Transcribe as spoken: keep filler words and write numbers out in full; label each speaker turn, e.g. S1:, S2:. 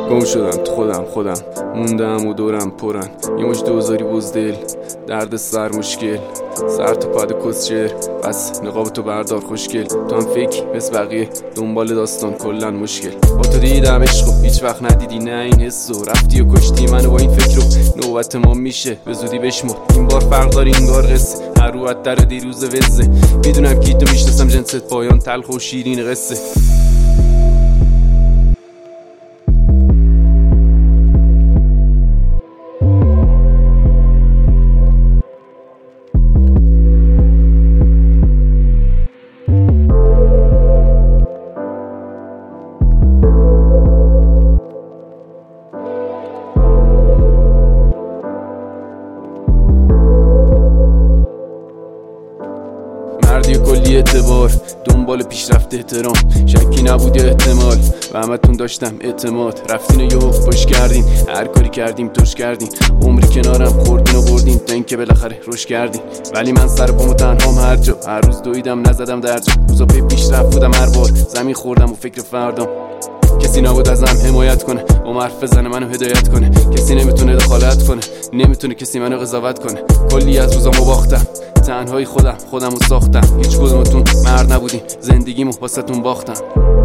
S1: گم شدم تو خودم خودم موندم و دورم پرن یه مش دوزاری بزدل درد سر مشکل سر تو پاد کسچر بس نقاب تو بردار خوشگل تو هم فکر مثل بقیه دنبال داستان کلن مشکل با تو دیدم عشقو هیچ وقت ندیدی نه این حسو رفتی و کشتی منو با این فکرو نوبت ما میشه به زودی بشمر این بار فرق داری انگار قصه هر روحت در دیروز وزه میدونم کی تو میشناسم جنست پایان تلخ و شیرین قصه مردی کلی اعتبار دنبال پیشرفت احترام شکی نبود احتمال و همتون داشتم اعتماد رفتین و یهو خوش کردین هر کاری کردیم توش کردین عمری کنارم خوردین و بردین تا اینکه بالاخره روش کردین ولی من سر پامو تنهام هر جا هر روز دویدم نزدم درجا روزا پی پیشرفت بودم هر بار زمین خوردم و فکر فردام کسی نبود ازم حمایت کنه با حرف بزنه منو هدایت کنه کسی نمیتونه دخالت کنه نمیتونه کسی منو قضاوت کنه کلی از روزامو باختم تنهایی خودم خودمو ساختم هیچ کدومتون مرد نبودین زندگیمو واسهتون باختم